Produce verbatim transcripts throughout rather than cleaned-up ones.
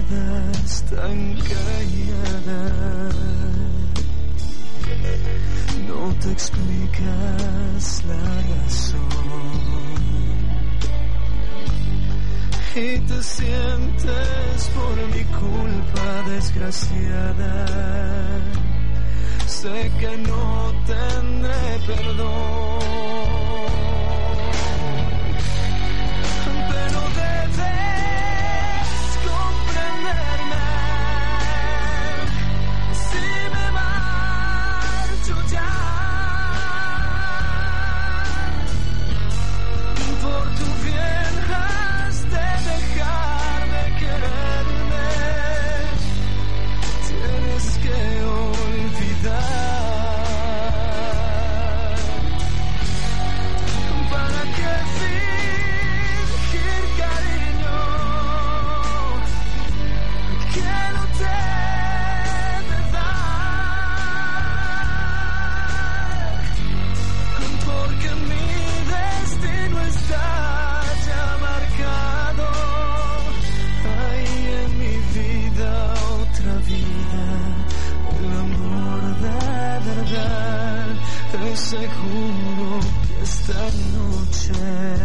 verdad está encallada. No te explicas la razón y te sientes por mi culpa desgraciada. Sé que no tendré perdón, pero debes comprenderme. Si me marcho ya, por tu bien has de dejar de quererme. Tienes que olvidar. ¿Para qué fingir cariño que no te de dar? Porque mi destino está ya marcado. Hay en mi vida otra vida, el amor de verdad. Te seguro que esta noche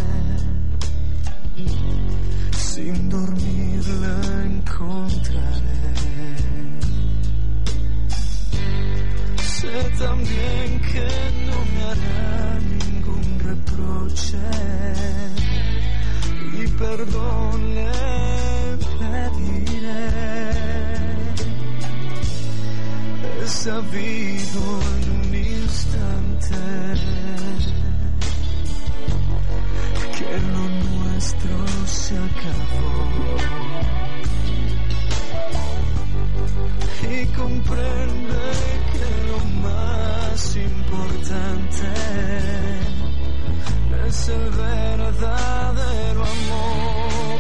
sin dormir la encontraré. Sé también que no me hará ningún reproche y perdón le pediré. He sabido en un instante que lo nuestro se acabó y comprende que lo más importante es el verdadero amor.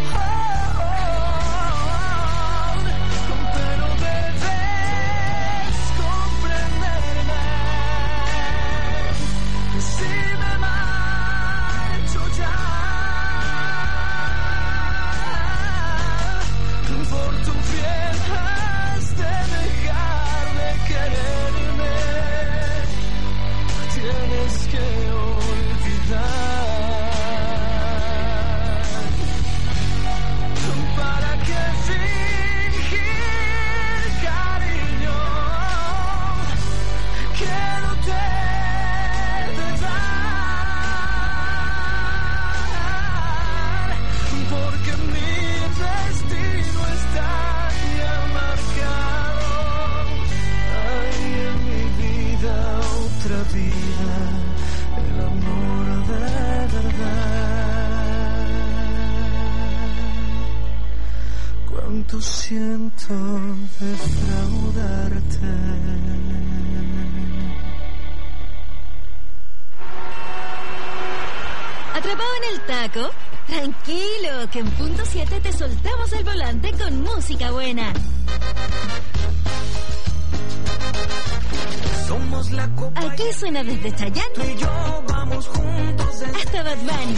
Pero debes comprenderme. Si me marcho ya, por tu bien has de dejar de quererme. Tienes que olvidar. ¿Para qué fingir cariño que no te de dar? Porque mi destino está ya marcado. Hay en mi vida otra vida, el amor de verdad. Cuánto siento defraudarte. ¿Atrapado en el taco? Tranquilo, que en punto siete te soltamos el volante con música buena. Somos la copa. Aquí suena desde Chayanne Tú y yo vamos juntos en... hasta Bad Bunny,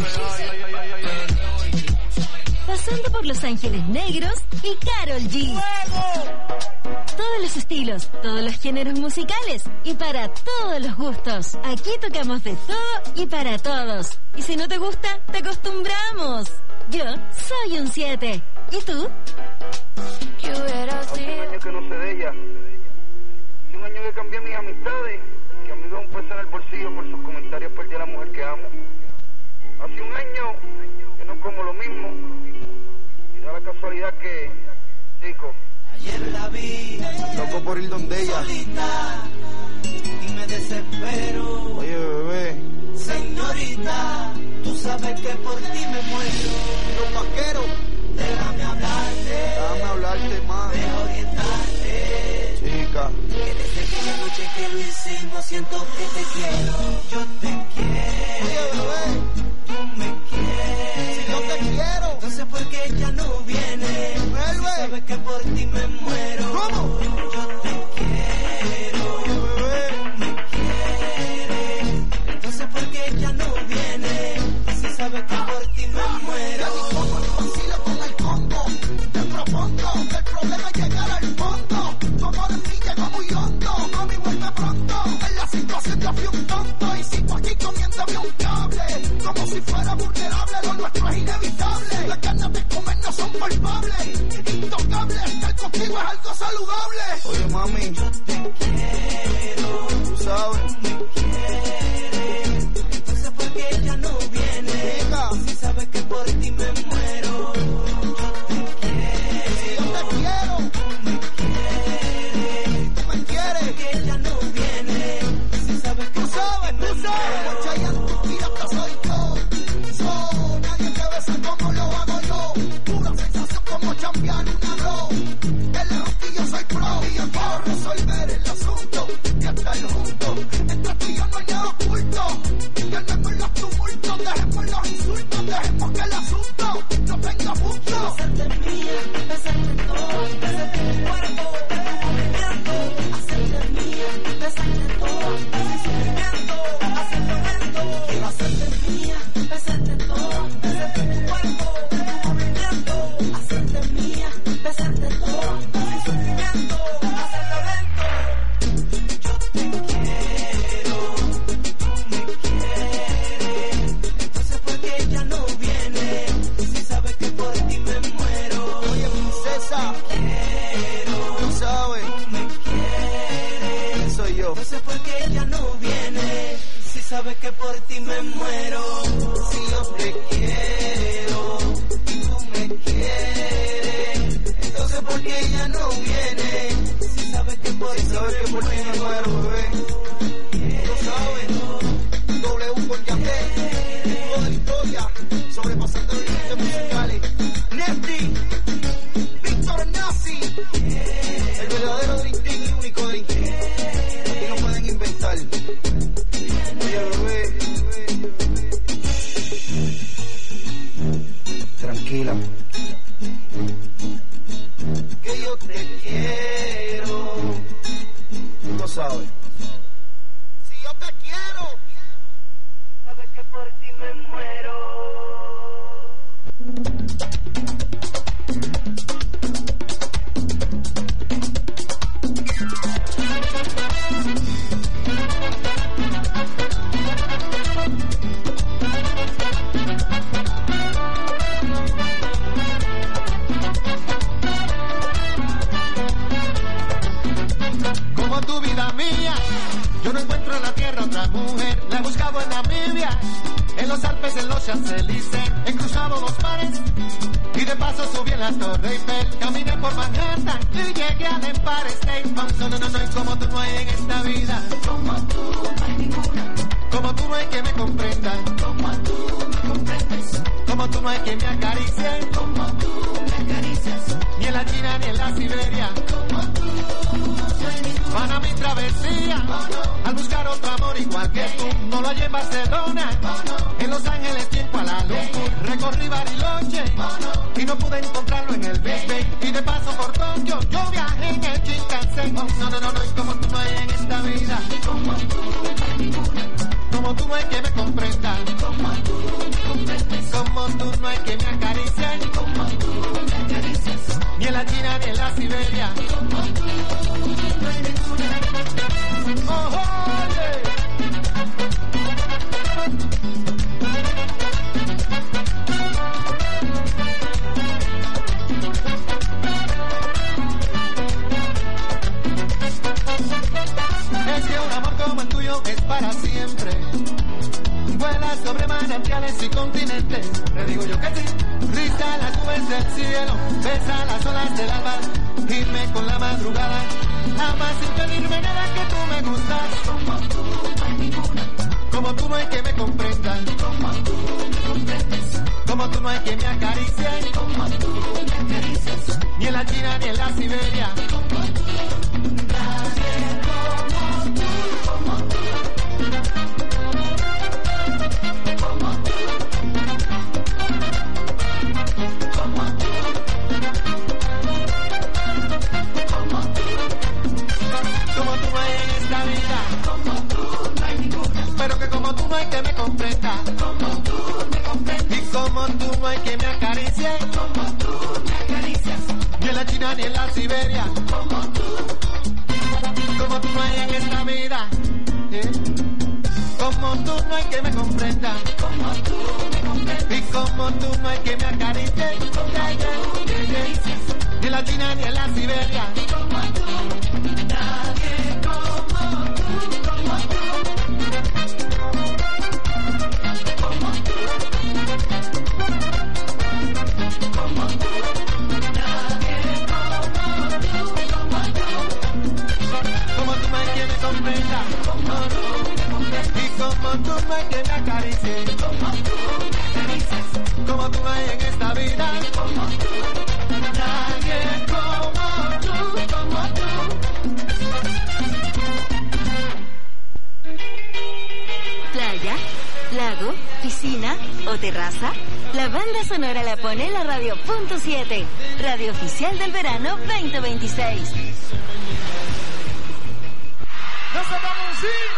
pasando por Los Ángeles Negros y Karol G. Todos los estilos, todos los géneros musicales y para todos los gustos. Aquí tocamos de todo y para todos. Y si no te gusta, te acostumbramos. Yo soy un siete. ¿Y tú? ¿Qué hubiera Hace un año que no sé de ella. Hace un año que cambié mis amistades. Que a mí me da un peso en el bolsillo por sus comentarios. Perdí a la mujer que amo. Hace un año que no como lo mismo. Y da la casualidad que, chico, Ayer la vi, loco por ir donde ella. solita, y me desespero. Oye, bebé, Señorita, tú sabes que por ti me muero. los vaqueros, Déjame hablarte, déjame hablarte más. déjame orientarte. Chica, Que desde aquella noche que lo hicimos siento que te quiero. Yo te quiero. oye, bebé, Tú me quieres. yo te quiero. Entonces ¿por qué ella no viene? Vuelve. Si sabes que por ti me muero. ¿Cómo? Yo te quiero. Oye, bebé, Me quieres. Entonces ¿por qué ella no viene? Si sabes que por ti me muero. como el vacilo con el combo, te propongo. Suéltame un cable, como si fuera vulnerable. Lo nuestro es inevitable. Las ganas de comer no son palpables. Intocable, estar contigo es algo saludable. Oye, mami, Yo te quiero, tú sabes. tú me quieres. Entonces, ¿por qué ella no viene? Chica, Si sabes que por ti me muero. Yo te quiero, Si yo te quiero, tú me quieres. tú me quieres. Que ella no viene. Si sabes que Tú sabes, tú sabes. Chayanne, y hasta soy yo. So, nadie te besa como lo hago yo. Pura sensación como chambear una bro. El lejos que yo soy pro. Y yo puedo resolver el asunto. Y estar juntos. Entre tú y yo no hay nada oculto. Calmemos los tumultos. Dejemos los insultos. Dejemos que el asunto no tenga punto. hacerte mía, besarte todo, besarte tu cuerpo, de tu movimiento, hacerte mía, besarte todo, sin sufrimiento, hacerlo lento. Quiero hacerte mía, besarte todo, besarte tu cuerpo, de tu movimiento, hacerte mía, besarte todo, sin sufrimiento, hacerlo lento. Yo te quiero, tú me quieres. Entonces, ¿por qué ella no viene? Si sabes que por ti me muero. Oye, princesa, Quiero, tú sabes. tú me quieres. ¿Quién soy yo? No sé por qué ella no viene. Si sabes que por ti me muero. Si yo te quiero y tú me quieres, entonces ¿por qué ella no viene? Si sabes que por Si ti sabes que me por ti me muero. muero, bebé. Tú sabes. W con Yandel, el de la historia, sobrepasando los límites musicales. Nefty, Víctor Nazi, el verdadero Dream Team y único Dream Team. Aquí no pueden inventar. Oye, bebé, tranquila, que yo te quiero. Tú lo sabes. Si yo te quiero. Sabes que por ti me muero. Como tu vida mía, yo no encuentro en la tierra otra mujer. La he buscado en Namibia, en los Alpes, en los Champs-Élysées. He cruzado los mares y de paso subí en la Torre Eiffel. Caminé por Manhattan y llegué al Empire State. No, no, no, no, y como tú no hay en esta vida. Como tú no hay ninguna. Como tú no hay que me comprenda. Como tú me comprendes. Como tú no hay que me acaricie. Como tú me acaricias. Ni en la China ni en la Siberia. Como tú. Para mi travesía, al buscar otro amor igual que tú, no lo hallé en Barcelona, en Los Ángeles, en Kuala Lumpur, recorrí Bariloche y no pude encontrarlo en el Big Bay, y de paso por Tokio, yo viajé en el Shinkansen. No, no, no, no, y como tú no hay en esta vida, como tú no hay ninguna, como tú no hay que me comprenda, como tú me comprendes, como tú no hay que me acaricie, como tú me acaricias, ni en la China ni en la Siberia, como tú. Oh, oye. Es que un amor como el tuyo es para siempre. Vuela sobre manantiales y continentes. Le digo yo que sí. Risa las nubes del cielo, besa las olas del alba, irme con la madrugada. Amas sin pedirme nada, que tú me gustas. Como tú no hay ninguna. Como tú no hay que me comprendan. Como tú me comprendes. Como tú no hay que me acaricie. Como tú me acaricias. Ni en la China ni en la Siberia. Como tú. Nadie como tú. Como tú. Como tú. Como tú. Como tú no hay en esta vida, como tú no hay ninguna, pero que como tú no hay que me comprenda, como tú me comprendes, y como tú no hay que me acaricie, como tú me acaricias, ni en la China ni en la Siberia, como tú, como tú no hay en esta vida, ¿eh? Como tú no hay hay que me comprenda, como tú me comprendes. Y como tú no hay que me acaricie, como tú me dices. Ni en la China ni en la Siberia, como tú. Nadie como tú, como tú. Como tú. Como tú. Nadie como tú, como tú. Como tú no hay que me comprenda, como tú. Y como tú no hay que me acaricie, como tú me dices. Como tú no hay en esta vida, como tú. Nadie como tú, como tú. Playa, lago, piscina o terraza. La banda sonora la pone la radio punto siete, radio oficial del verano veinte veintiséis. ¡Danza Mamoncillo!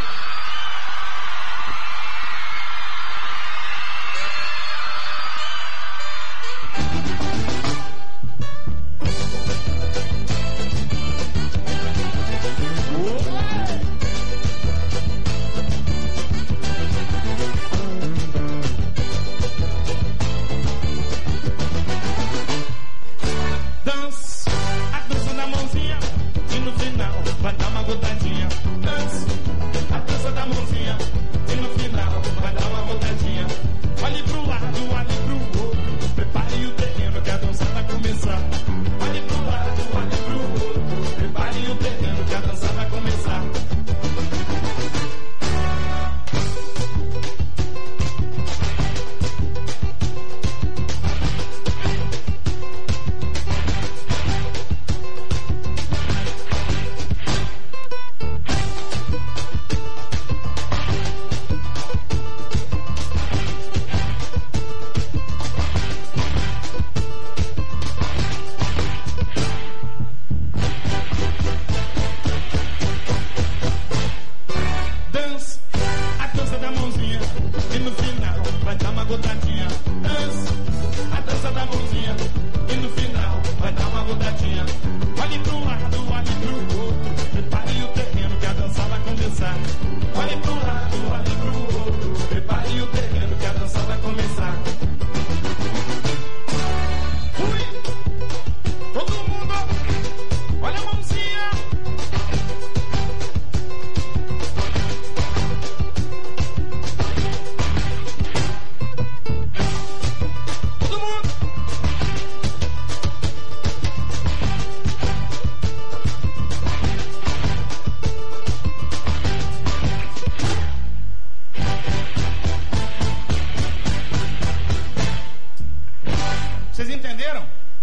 Vocês entenderam?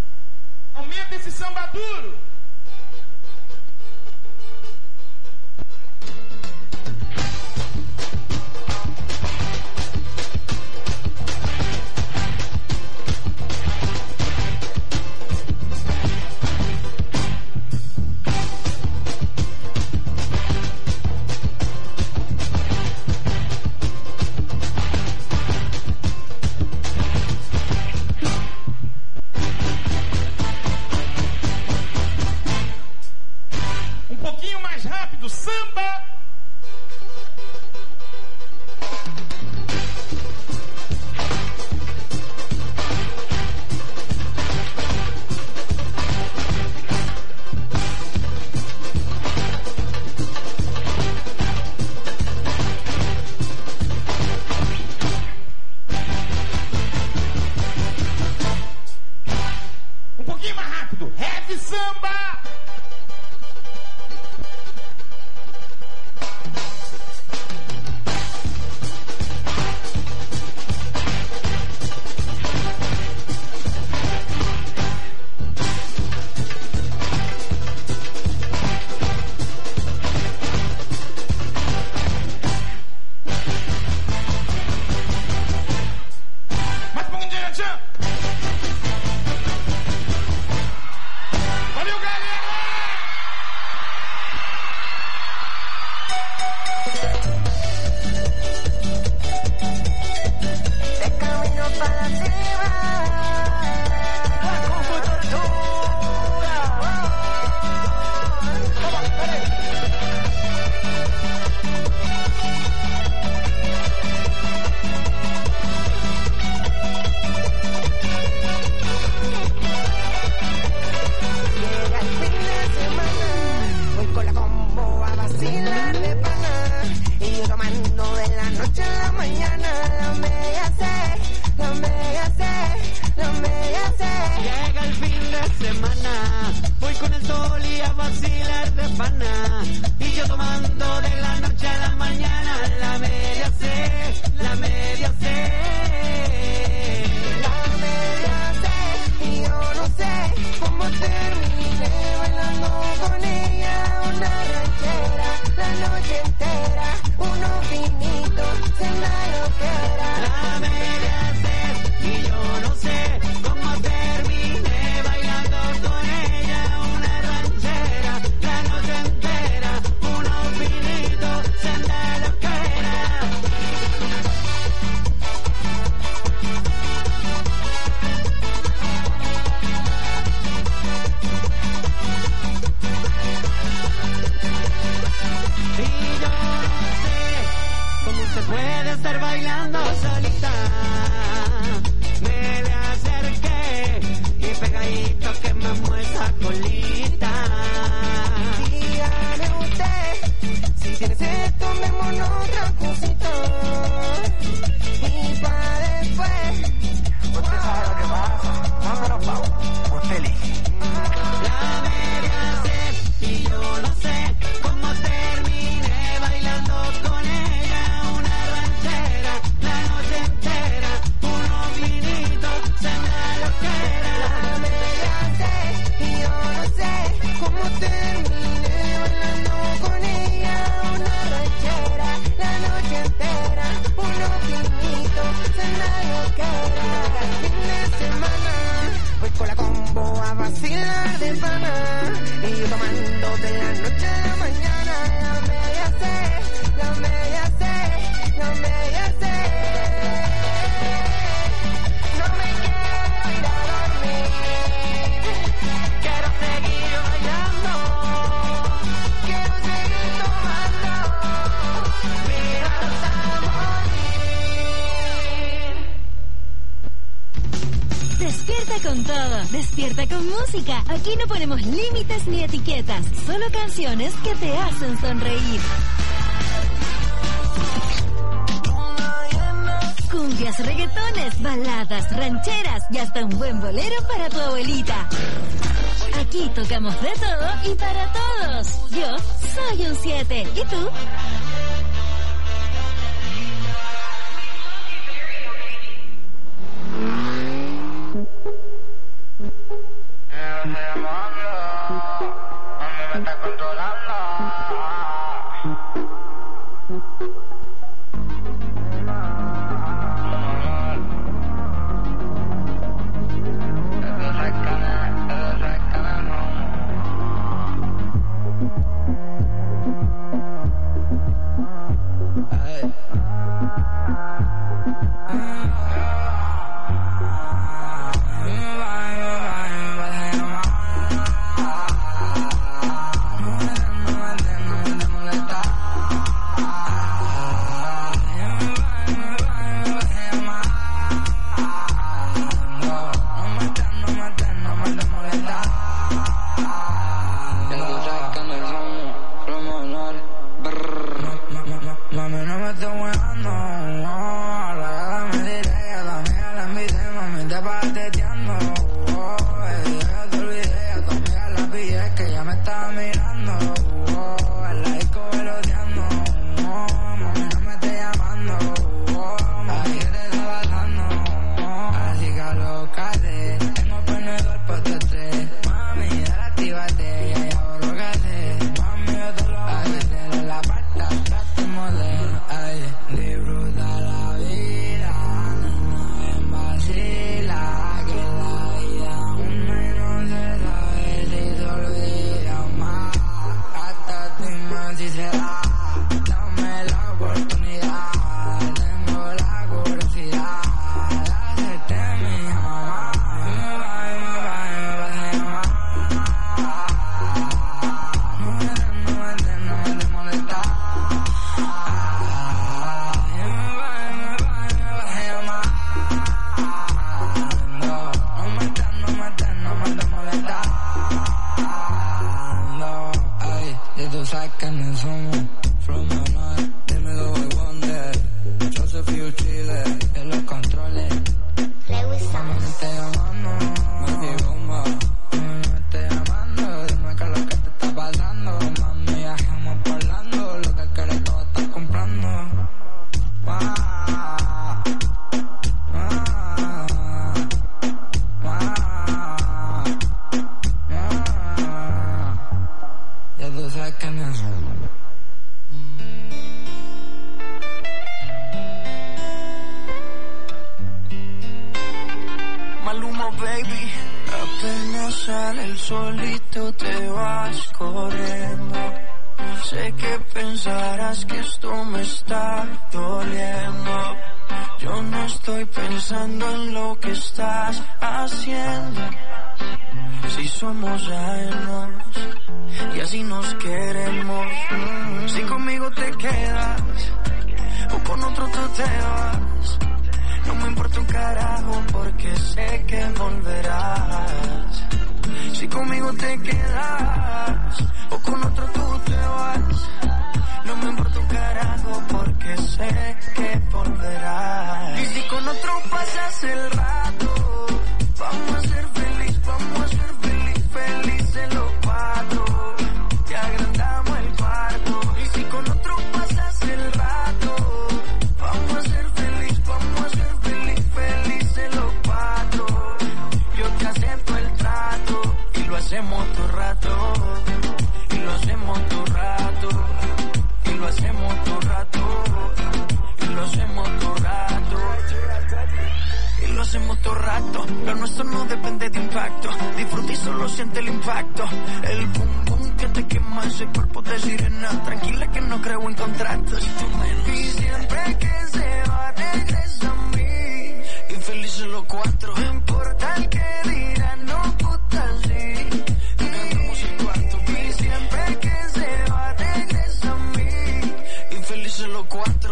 Aumenta esse samba duro. Despierta con todo, despierta con música. Aquí no ponemos límites ni etiquetas, solo canciones que te hacen sonreír. Cumbias, reggaetones, baladas, rancheras y hasta un buen bolero para tu abuelita. Aquí tocamos de todo y para todos. Yo soy un siete. ¿Y tú?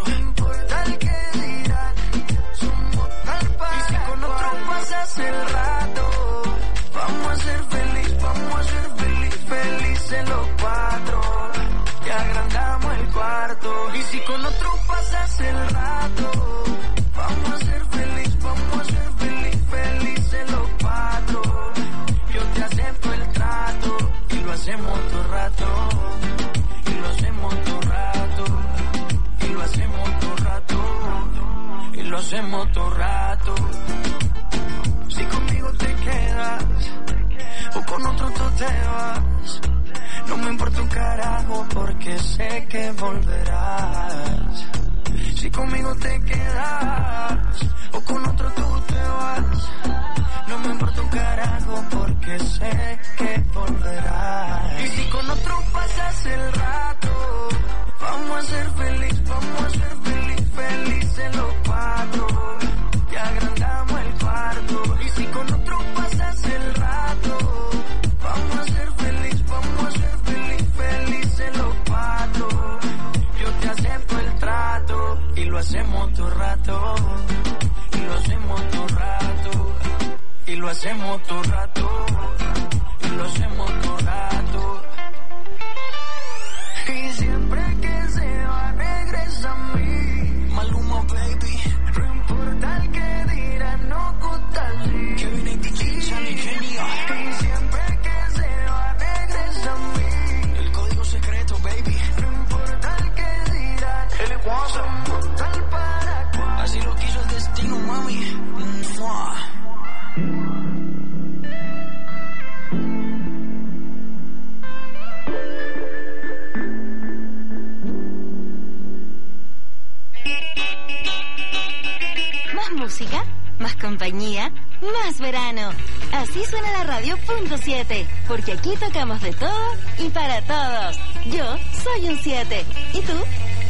El pasas el rato. Vamos a ser feliz, vamos a ser feliz, felices los cuatro. Yo te acepto el trato y lo hacemos todo rato. Y lo hacemos todo rato. Y lo hacemos todo rato. Y lo hacemos todo rato. Si conmigo te quedas o con otro tú te vas, no me importa un carajo porque sé que volverás. Si conmigo te quedas o con otro tú te vas, no me importa un carajo porque sé que volverás. Y si con otro pasas el rato, vamos a ser feliz, vamos a ser feliz, felices los cuatro. Y agrandamos el cuarto. Y si con otro pasas el rato, vamos a ser feliz, vamos a ser feliz, felices los cuatro. Yo te acepto el trato y lo hacemos todo rato. Y lo hacemos todo rato. Y lo hacemos todo rato. Y lo hacemos todo rato. Y siempre que se va regresa a mí. Maluma baby. No importa el que dirán, no gusta así. Kevin y D J, Johnny, Kenia. Y siempre que se va regresa a mí. El código secreto baby. No importa el que dirán, el somos tal para cual. Así lo quiso el destino mami. Mua. Más música, más compañía, más verano. Así suena la radio punto siete, porque aquí tocamos de todo y para todos. Yo soy un siete. ¿Y tú?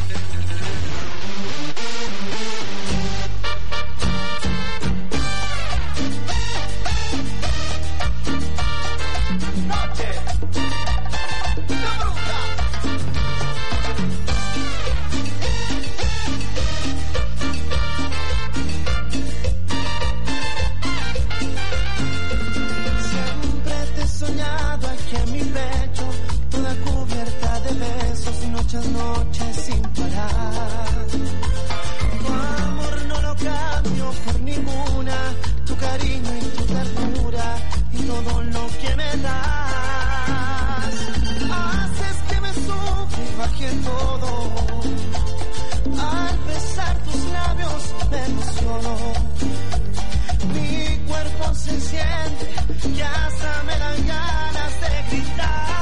Muchas noches sin parar. Tu amor no lo cambio por ninguna. Tu cariño y tu ternura y todo lo que me das. Haces que me suba y baje todo. Al besar tus labios me emociono. Mi cuerpo se enciende y hasta me dan ganas de gritar.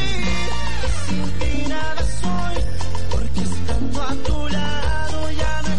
A tu lado ya no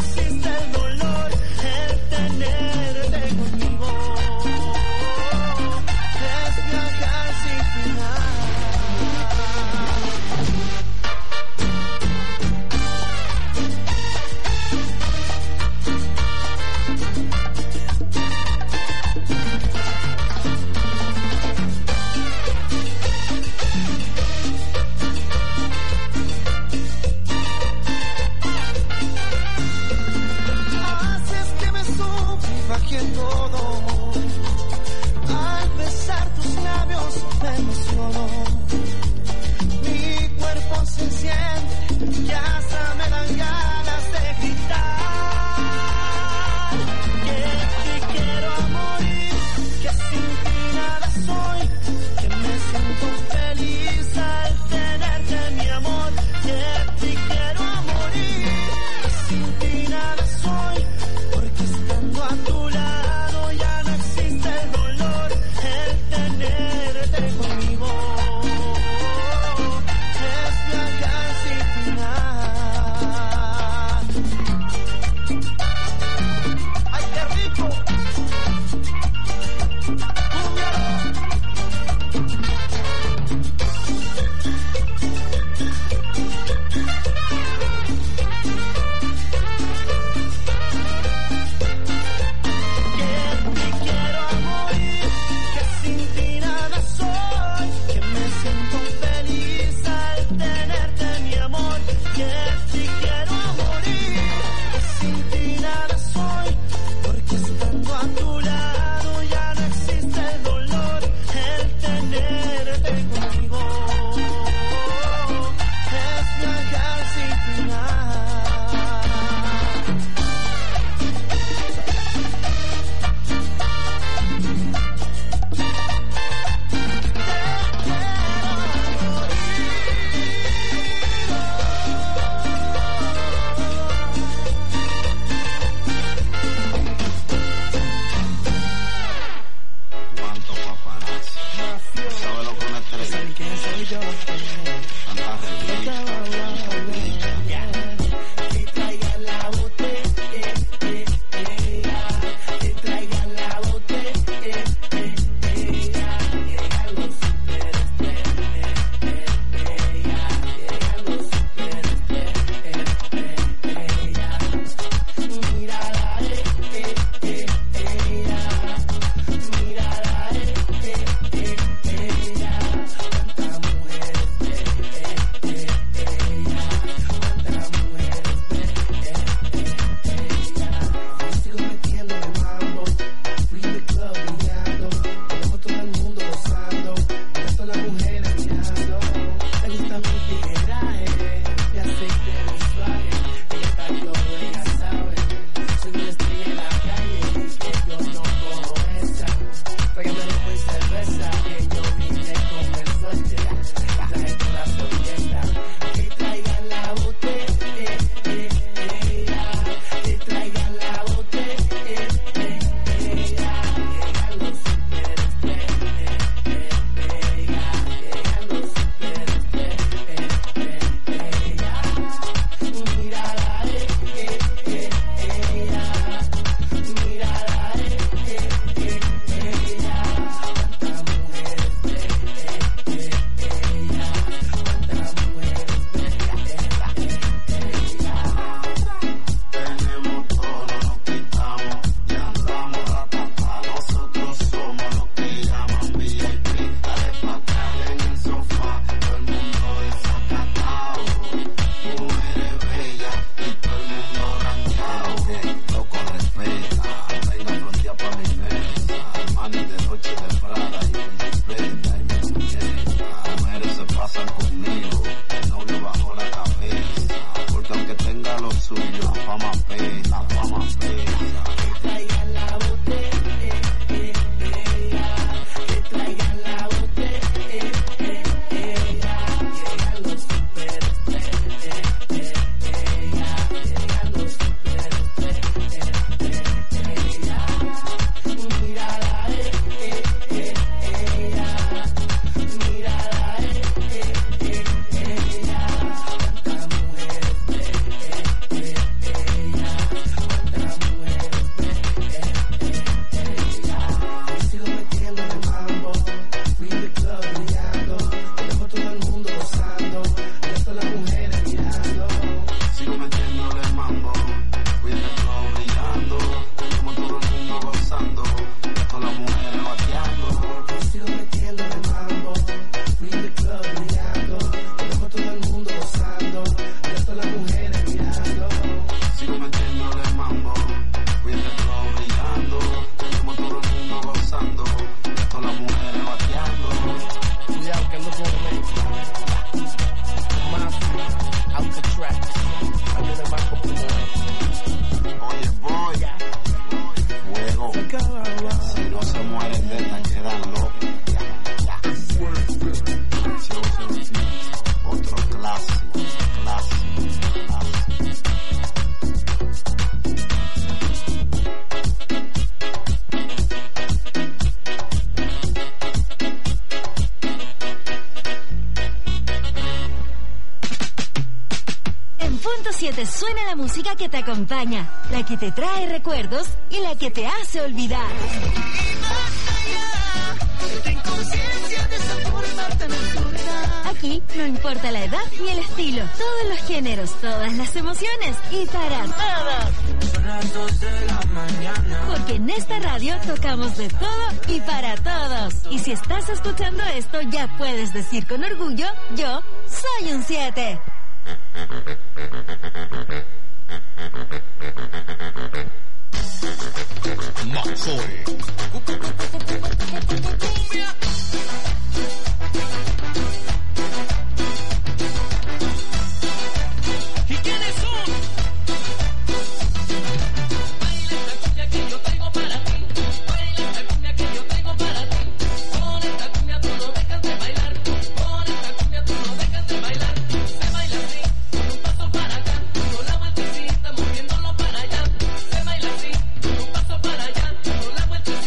Gucci, de Prada y bicicleta y mi muñeca. Las mujeres se pasan conmigo, el novio bajo la cabeza, porque aunque tenga lo suyo, la fama pesa, la fama pesa. Que traigan la botella, que traigan la botella, llegan los superestrellas, llegan los superestrellas, mírala, mírala, cuántas mujeres sigo metiendo en el mambo, we in the club brillando, tenemos todo el mundo gozando, resto las mujeres mirando. Sigo metiéndole el mambo, voy en el club brillando, como todo el mundo gozando, todas las mujeres bateando. Sigo metiendo en el mambo, we in the club brillando, tenemos todo el mundo gozando, resto las mujeres mirando. Sigo metiéndole el mambo, voy en el club brillando, como todo el mundo gozando, todas las mujeres bateando. Cuidado que ando con un Mafia, Alcatraz, ando de Marco Polo. Oye, boy, fuego, si no se mueren de esta quedan locos. Ya, ya. Otro clásico, clásico, clásico. En punto siete suena la música que te acompaña, la que te trae recuerdos y la que te hace olvidar. Aquí no importa la edad ni el estilo, todos los géneros, todas las emociones y para todos. Son las dos de la mañana. Porque en esta radio tocamos de todo y para todos. Y si estás escuchando esto, ya puedes decir con orgullo, yo soy un siete. ¿Y quiénes son? Baila esta cumbia que yo traigo para ti. Baila esta cumbia que yo traigo para ti. Con esta cumbia tú no dejas de bailar. Con esta cumbia tú no dejas de bailar. Se baila así, con un paso para acá, con la vueltecita moviéndolo para allá. Se baila así, con un paso para allá, con la vueltecita.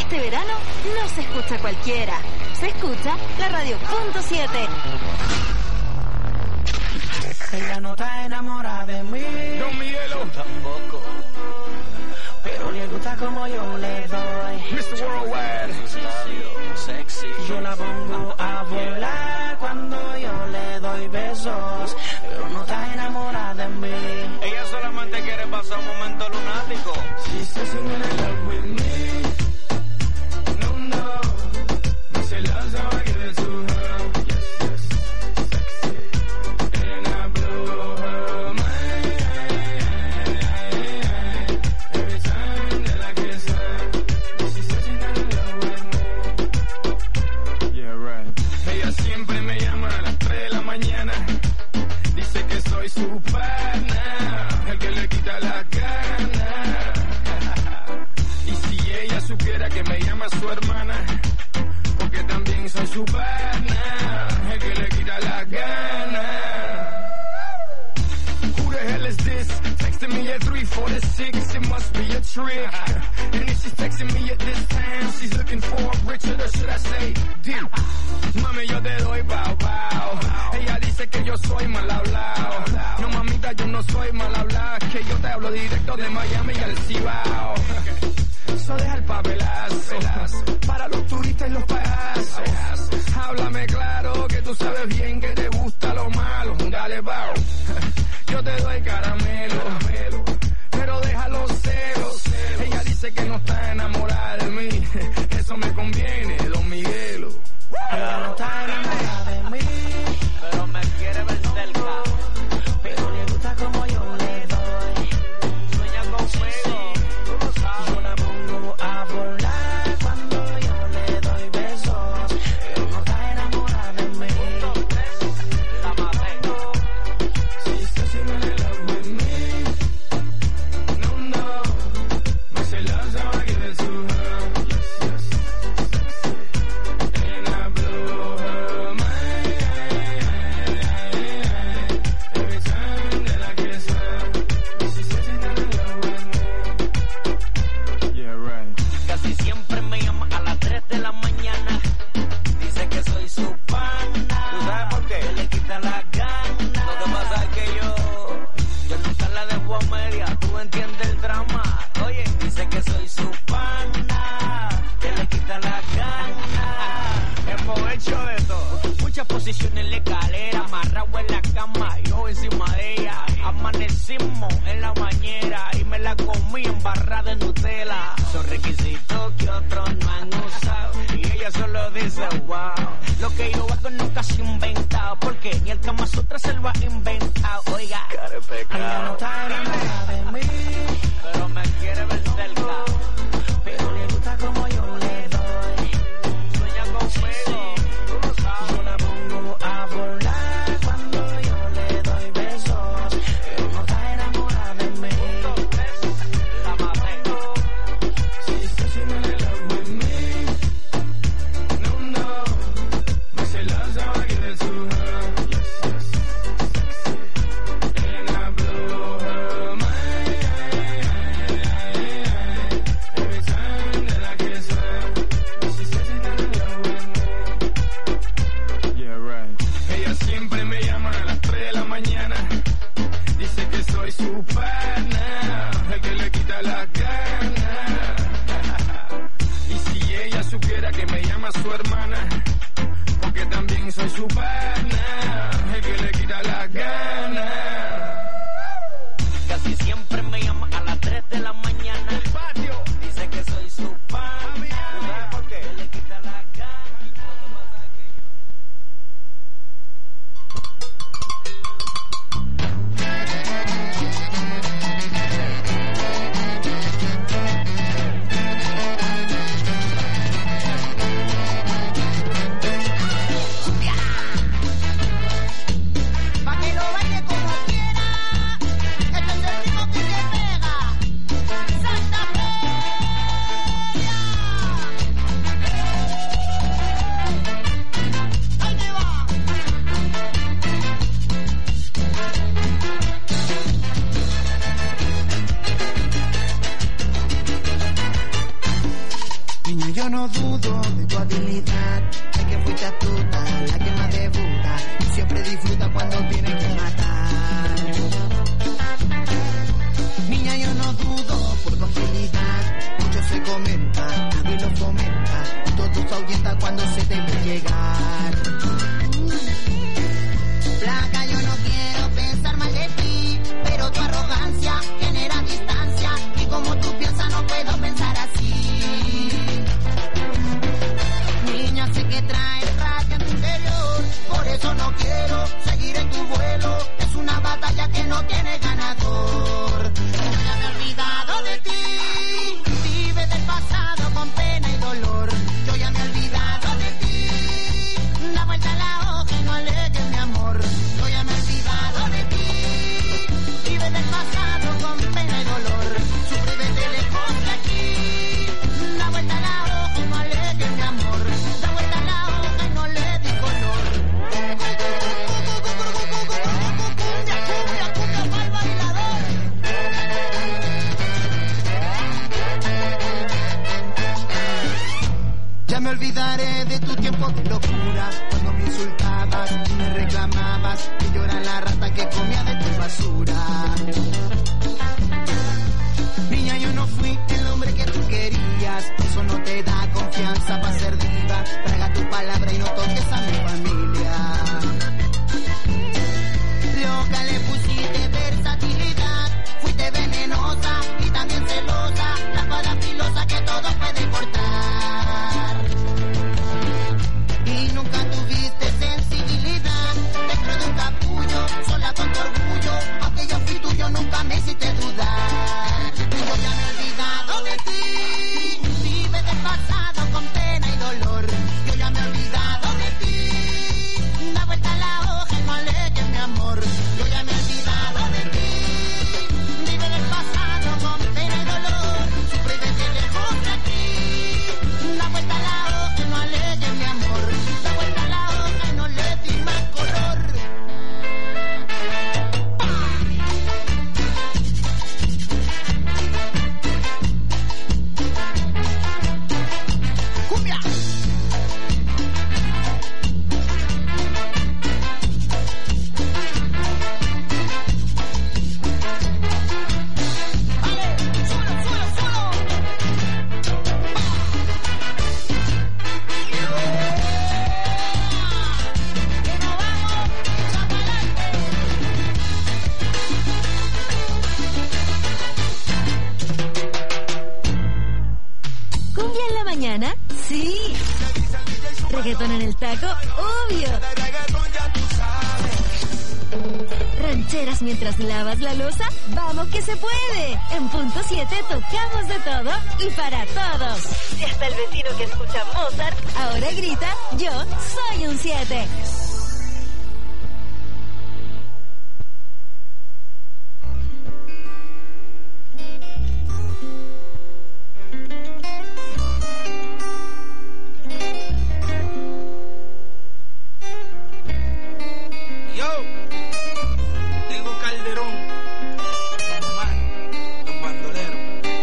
Este verano no se escucha cualquiera, se escucha la Radio Punto siete. Ella no está enamorada de mí. No, Miguelo. Tampoco. Pero le gusta como yo le doy. mister Worldwide. Sexy. Yo la pongo a volar cuando yo le doy besos. Pero no está enamorada de mí. Ella solamente quiere pasar un momento lunático. She says she wanna love with me. No, no. Me say love's how I give it to her. Yes, yes. Sexy. And I blow her mind. Every time that I kiss her, she says she's gonna love with me. Yeah, right. Ella siempre me llama a las tres de la mañana. Dice que soy su pana, el que le quita la gana. Y si ella supiera que me llama su hermana, porque también soy su pana, el que le quita la gana. Who the hell is this? Texting me at three forty-six, it must be a trick. And if she's texting me at this time, she's looking for a Richard, or should I say, deep. Mami, yo te doy bow bow. Ella dice que yo soy mal hablado. No, mamita, yo no soy mal hablado. Que yo te hablo directo de Miami al Cibao. Eso deja el papelazo para los turistas y los payasos. Háblame claro, que tú sabes bien que te gusta lo malo. Dale, bow. Yo te doy caramelo, pero deja los celos. Ella dice que no está enamorada de mí. Eso me conviene, don Miguelo. Ella no está enamorada de mí. Pero me quiere ver cerca. Pero le gusta como yo le doy. Sueña conmigo, tú lo sabes. Yo la pongo a volar cuando yo le doy besos. Pero no está enamorada de mí. La maté. She says she wanna love with me. No, no. Me say love's how I give it to her. Yes, yes. Sexy. And I blow her mind. Every time that I kiss her, she says she's gonna love with me. Yeah, right. Casi siempre me llama a las tres de la mañana. Dice que soy su pana. ¿Tú sabes por qué? Que le quita la gana. Lo que pasa es que yo, yo nunca la dejo a media. ¿Tú entiendes el drama? Oye, Dice que soy su pana. Que le quita la gana. hemos hecho de todo. Muchas posiciones en la escalera, amarrado en la cama, yo encima de ella. Amanecimos en la bañera y me la comí embarrada de Nutella. Son requisitos que otros no han usado y ella solo dice wow. Lo que yo hago nunca se ha inventado, porque ni el Kama Sutra se lo ha inventado. Oiga, Cara de pecado. ella no está enamorada de mí, Pero me quiere ver cerca. pero le gusta como yo le doy. Sueña conmigo, tú lo sabes. Yo la pongo a volar cuando yo le doy besos, pero no está enamorada de mí. La maté. She says she wanna love with me. No, no. Me say love's how I give it to her. Yes, yes. Sexy. And I blow her mind. Every time that I kiss her, she says she's gonna love with me. Yeah, right. Ella siempre me llama a las tres de la mañana. Dice que soy su pana, el que le quita la gana. Y si ella supiera que me llama su hermana, porque también soy su pana, el que le quita la gana. Casi siempre me llama a las tres de la mañana. El patio. Dice que soy su pana. ¿Tú sabes por qué? Que le quita la gana. Pa' que lo baile como cuando se te ve llegar. Flaca, yo no quiero pensar mal de ti, pero tu arrogancia genera distancia y como tú piensas no puedo pensar así. Niña, sé que traes rabia en tu interior, por eso no quiero seguir en tu vuelo. Es una batalla que no tiene ganador. Yo ya me he olvidado de ti, vive del pasado con pena y dolor. Yo ya me he olvidado de ti, da vuelta a la hoja y no alegues mi amor. Yo ya me he olvidado de ti, vive del pasado con pena y dolor. Sufre desde lejos de aquí, da vuelta a la hoja y no alegues mi amor. Da vuelta a la hoja y no le di color. Cumbia, cumbia, cumbia pa'l bailador. Ya me olvidaré de tu tiempo de locura, cuando me insultabas y me reclamabas que yo era la rata que comía de tu basura. Niña, yo no fui el hombre que tú querías, eso no te da confianza para ser diva. Traga tu palabra y no toques a mi familia. Loca, le pusiste versatilidad, fuiste venenosa y también celosa, la espada filosa que todo puede cortar. Y nunca tuviste sensibilidad, dentro de un capullo, sola con tu orgullo, aunque yo fui tuyo nunca me hiciste dudar. Y yo ya me he olvidado de ti, vive del pasado con pena y dolor. Yo ya me he olvidado de ti, da vuelta a la hoja y no alegues mi amor. Yo ya me he olvidado de ti, vive del pasado con pena y dolor. Sufre desde lejos de aquí, da vuelta a la hoja y no alegues mi amor. Da vuelta a la hoja y no le di más color. Cumbia. Vale, suelo, suelo, suelo. Que nos vamos, echa pa'lante. ¿Cumbia en la mañana? Sí. ¿Reggaetón en el taco? Obvio. ¿Rancheras mientras lavas la loza? ¡Vamos que se puede! En punto siete tocamos de todo y para todos. Si hasta el vecino que escucha Mozart ahora grita, yo soy un siete. Yo, tengo Calderón, Omar, los bandoleros.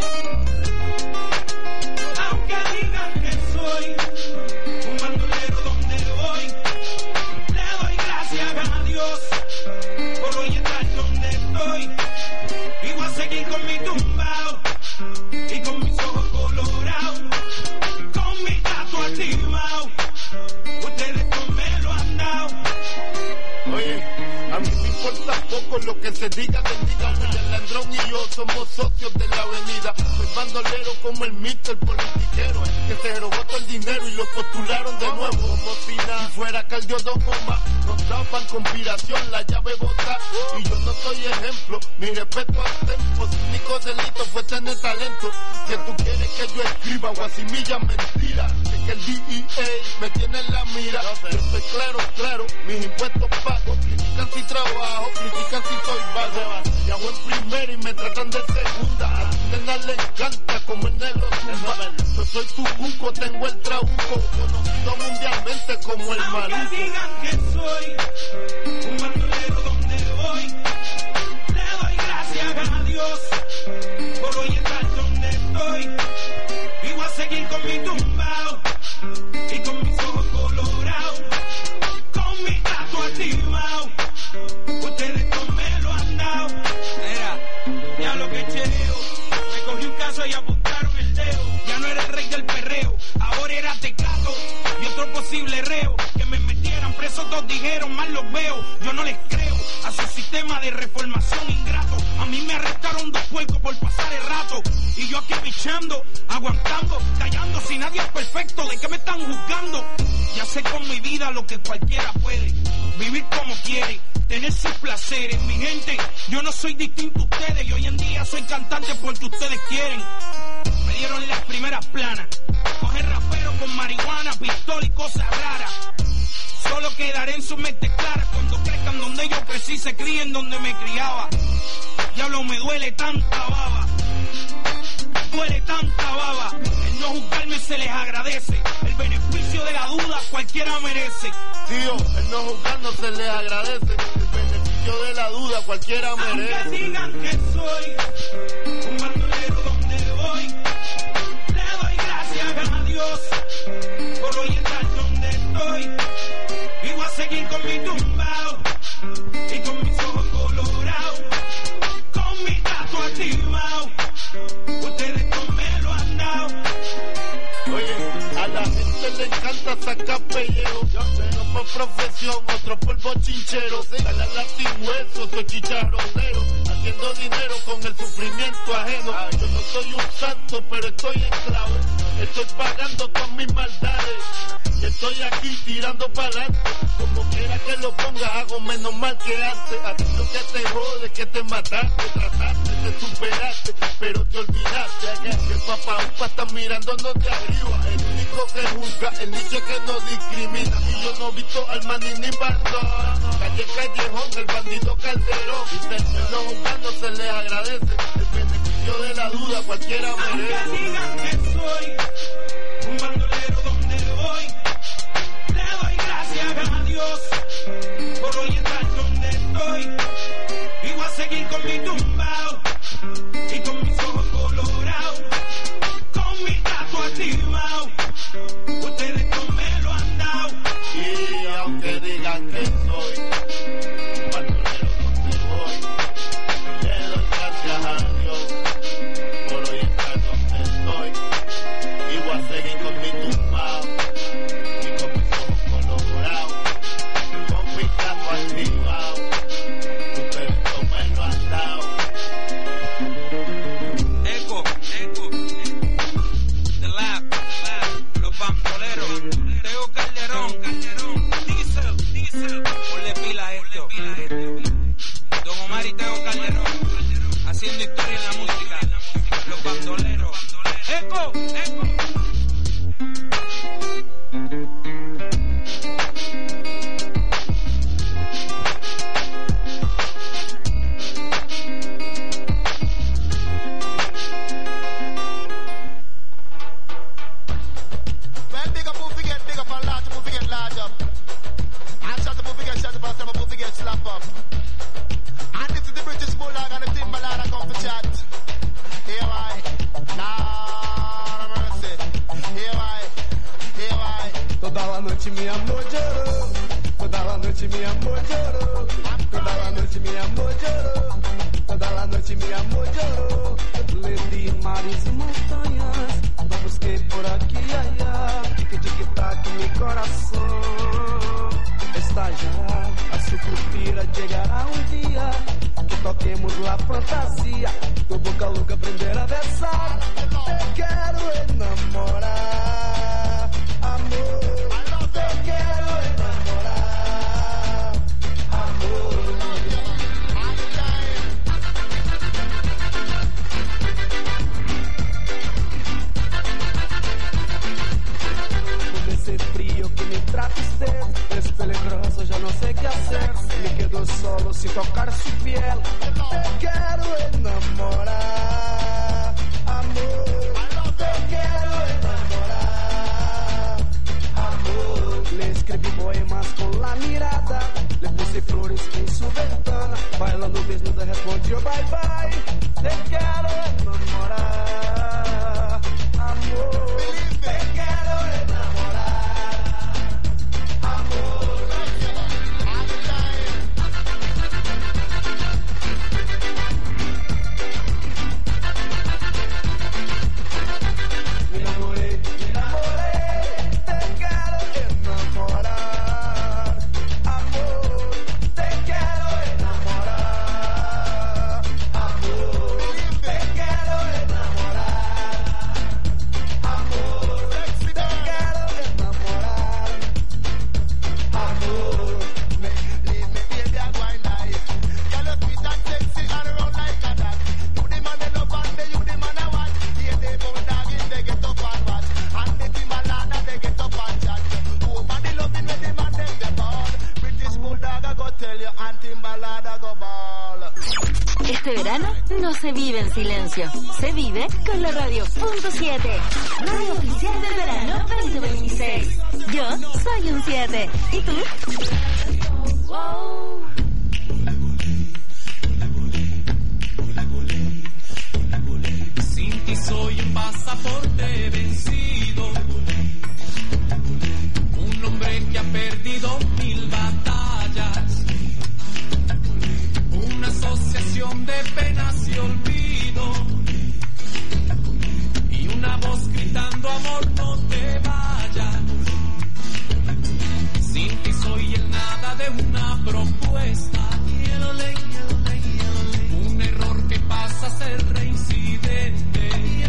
Aunque digan que soy un bandolero donde voy, le doy gracias a Dios por hoy estar donde estoy. Y voy a seguir con mi tumbao y con mis ojos colorados, con mi gato activado. Ustedes no me lo han dado. Oye, a mí me importa poco lo que se diga del diga. El Landrón y yo somos socios de la avenida. Soy bandolero como el mister politiquero, que se robó todo el dinero y lo postularon de nuevo. Como si nada, si fuera cardiodocoma, nos daban conspiración, la llave bota. Y yo no soy ejemplo, mi respeto al tempo. Su único delito fue tener talento. Si tú quieres que yo escriba guasimilla mentira, sé que el D E A me tiene en la mira. Yo soy claro, claro, mis impuestos pago, critican si trabajo, critican si soy vago. Y hago en primera y me tratan de segunda. A tu nena le encanta como el negro zumba. Yo soy tu cuco, tengo el trauco, conocido mundialmente como el maluco. Aunque digan que soy un bandolero donde voy, le doy gracias a Dios por hoy estar donde estoy. Y voy a seguir con mi tumbao y con mis ojos colorados, con mi gato activado. Ustedes no me lo han dado. Mira, ya lo que cheo, me cogí un caso y apuntaron el dedo. Ya no era el rey del perreo, ahora era tecato. Y otro pichando, aguantando, callando. Si nadie es perfecto, ¿de qué me están juzgando? Ya sé con mi vida lo que cualquiera puede. Vivir como quiere, tener sus placeres. Mi gente, yo no soy distinto a ustedes. Y hoy en día soy cantante porque ustedes quieren. Me dieron las primeras planas. Coger rapero con marihuana, pistola y cosas raras. Solo quedaré en su mente clara cuando crezcan donde yo crecí, se críen donde me criaba. Diablo, me duele tanta baba. Duele tanta baba. El no juzgarme se les agradece. El beneficio de la duda cualquiera merece. Tío, el no juzgarnos se les agradece. El beneficio de la duda cualquiera merece. Aunque digan que soy un bandolero donde voy, le doy gracias a Dios por hoy estar donde estoy. Y voy a seguir con mi tumbao y con mis ojos colorados, con mi gato activado. Ustedes no me lo han dado. Oye, a la gente le encanta sacar pellejo, pero por profesión, otros por bochinchero. Dale al latihueso, soy chicharronero, haciendo dinero con el sufrimiento ajeno. Yo no soy un santo, pero estoy en clave. Estoy pagando con mis maldades. Y estoy aquí tirando para adelante. Como quiera que lo ponga, hago menos mal que antes. A ti lo que te jode, que te mataste, trataste de superarte, pero te olvidaste. Que el papá upa está mirándonos de arriba. El único que juzga, el nicho que no discrimina. Y yo no he visto al maní ni bandón. Calle Callejón, el bandido Calderón. Y se no juzgando se les agradece. El beneficio de la duda cualquiera merece. Aunque digan que soy un bandolero donde voy, le doy gracias a Dios por hoy estar donde estoy. Y voy a seguir con mi tumbao y con mis ojos colorados, con mi gato activado. Ustedes no me lo han dado. Y aunque digan que soy un bandolero donde voy, le doy gracias a Dios por hoy estar donde estoy. Y voy a seguir con mi tumbao y con mis ojos colorados, con mi gato activado. Ustedes no me lo han dado. Eco, eco, The Lab, Los Bandoleros, Teo Calderón, Calderón, Diesel, Diesel, ponle pila a esto. Don Omar y Teo Calderón, haciendo historia en la música. Los Bandoleros. Eco, eco. Well, big up, move get big up, and large, move get large up. And shut up, move get shut up, and seven, move get slap up. And this is the British Bulldog and the Timberland that come to chat. Here I, nah, mercy. Here I, here I. Toda la noite mi amor llorou, toda la noite mi amor llorou, toda la noite mi amor llorou, toda la noite mi amor llorou. Levei mares e montanhas, não busquei por aqui, ai, ai, tic-tic-tac, mi coração está já a sucupira. Llegará um dia que toquemos la fantasia, tu boca louca aprender a besar. Te quero enamorar, amor. Te quero enamorar, amor. Con ese frío que me trata usted, es peligroso, ya no sé qué hacer. Me quedo solo sin tocar su piel. Te quero enamorar, amor. Te quiero enamorar, amor. Le escrevi poemas con la mirada, le puse flores en su ventana, bailando desnuda respondió bye bye. Te quiero enamorar, amor. Te quiero enamorar, amor. Me enamoré, me enamoré, te quiero enamorar, amor. Te quiero no se vive en silencio, se vive con la radio punto siete, radio oficial del verano veinte veintiséis. Yo soy un siete. ¿Y tú? Wow. Sin ti soy un pasaporte vencido, un hombre que ha perdido mil batallas, una asociación de penas y olvido, y una voz gritando amor no te vayas. Sin ti soy el nada de una propuesta, un error que pasa a ser reincidente,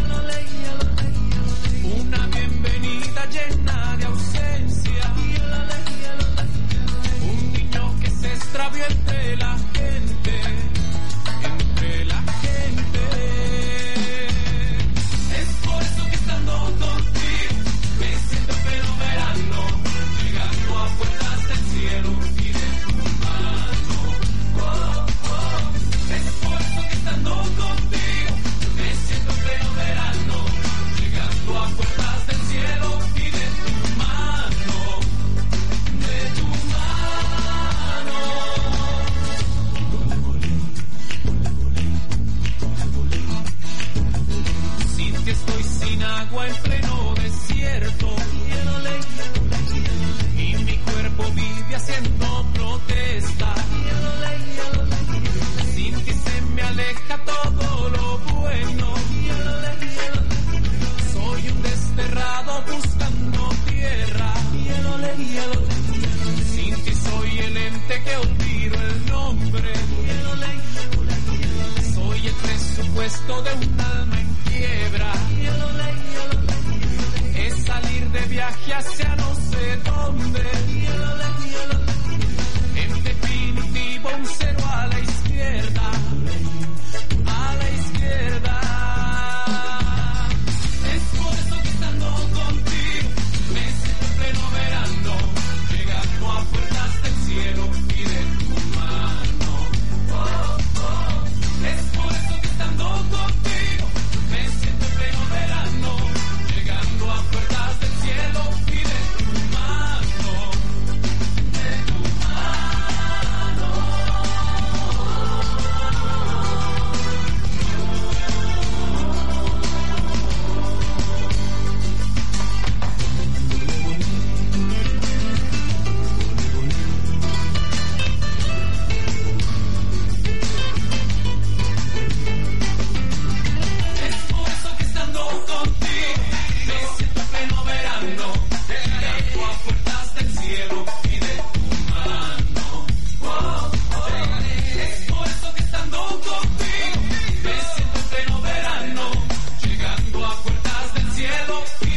una bienvenida llena de ausencia, un niño que se extravió entre la gente, entre la gente. Es por eso que estando contigo me siento fenomenal, llegando a puertas del cielo y de tu mano. Oh, oh. Es por eso que estando contigo me siento fenomenal, llegando a puertas del cielo y de tu mano, de tu mano. Sin ti estoy sin agua en pleno desierto, y mi cuerpo vive haciendo protesta. Sin ti se me aleja todo lo bueno, soy un desterrado buscando tierra. Sin ti soy el ente que olvido el nombre, soy el presupuesto de un alma en quiebra. Es salir de viaje hacia no sé dónde, en definitivo un cero a la izquierda, a la izquierda. Es por eso que estando contigo me siento pleno verano, llegando a puertas del cielo y de tu mano. Oh, oh. Es por eso que estando contigo me siento pleno verano, llegando a puertas del cielo y de tu mano, de tu mano. Es por eso que estando contigo me siento pleno verano, llegando a puertas del cielo y de tu mano. Oh, oh. Es por eso que estando contigo me siento pleno verano, llegando a puertas del cielo y